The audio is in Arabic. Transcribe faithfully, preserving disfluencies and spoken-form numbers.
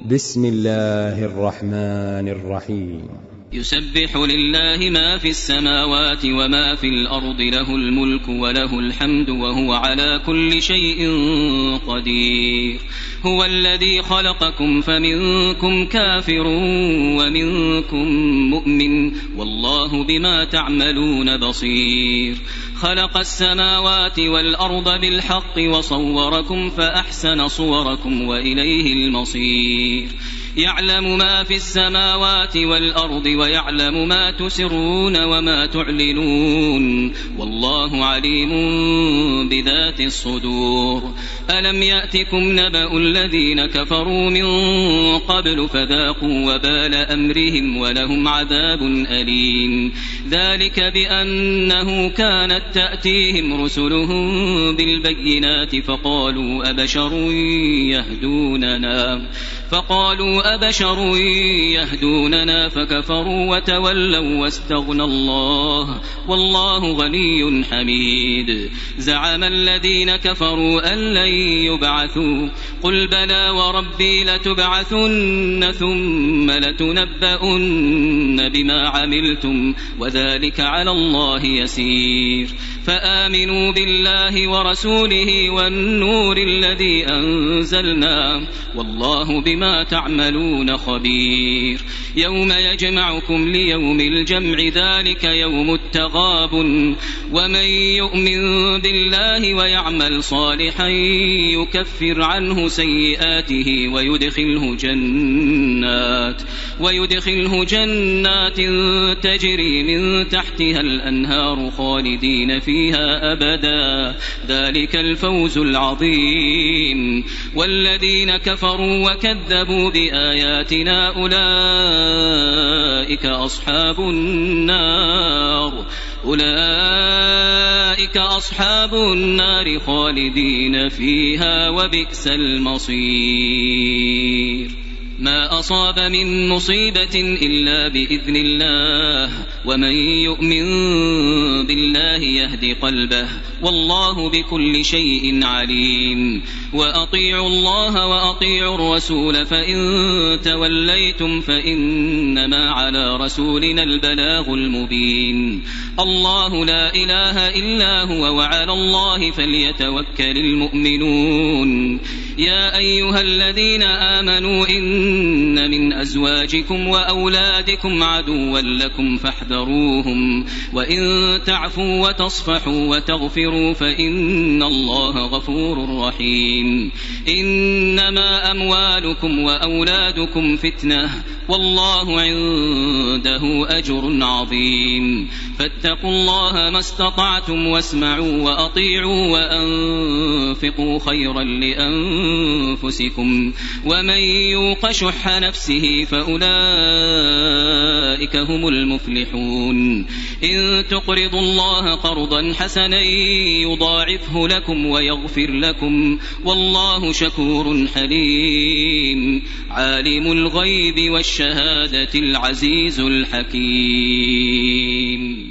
بسم الله الرحمن الرحيم. يسبح لله ما في السماوات وما في الأرض، له الملك وله الحمد وهو على كل شيء قدير. هو الذي خلقكم فمنكم كافر ومنكم مؤمن، والله بما تعملون بصير. خلق السماوات والأرض بالحق وصوركم فأحسن صوركم وإليه المصير. يعلم ما في السماوات والأرض ويعلم ما تسرون وما تعلنون، والله عليم بذات الصدور. ألم يأتكم نبأ الذين كفروا من قبل فذاقوا وبال أمرهم ولهم عذاب أليم. ذلك بأنه كانت تأتيهم رسلهم بالبينات فقالوا أبشر يهدوننا فقالوا أبشر يهدوننا فكفروا وتولوا واستغنى الله والله غني حميد. زعم الذين كفروا أن لن يبعثوا، قل بلى وربي لتبعثن ثم لتنبؤن بما عملتم وذلك على الله يسير. فآمنوا بالله ورسوله والنور الذي أنزلنا، والله بما تعملون خبير. يوم يجمعكم ليوم الجمع، ذلك يوم التغابن. ومن يؤمن بالله ويعمل صالحا يكفر عنه سيئاته ويدخله جنات ويدخله جنات تجري من تحتها الأنهار خالدين فيها أبدا، ذلك الفوز العظيم. والذين كفروا وكذبوا بآياتنا أولئك أصحاب النار أولئك أصحاب النار خالدين فيها وبئس المصير. ما أصاب من مصيبة إلا بإذن الله، ومن يؤمن بالله يهد قلبه، والله بكل شيء عليم. وأطيعوا الله وأطيعوا الرسول، فإن توليتم فإنما على رسولنا البلاغ المبين. الله لا إله إلا هو وعلى الله فليتوكل المؤمنون. يا أيها الذين آمنوا إن من أزواجكم وأولادكم عدوا لكم فاحذروهم، وإن تعفوا وتصفحوا وتغفروا فإن الله غفور رحيم. إنما أموالكم وأولادكم فتنة، والله عنده أجر عظيم. فاتقوا الله ما استطعتم واسمعوا وأطيعوا وأنفقوا خيرا لأنفسكم، ومن يوق شح نفسه فأولئك هم المفلحون. إن تقرضوا الله قرضا حسنا يضاعفه لكم ويغفر لكم، والله شكور حليم. عالم الغيب والشهادة العزيز الحكيم.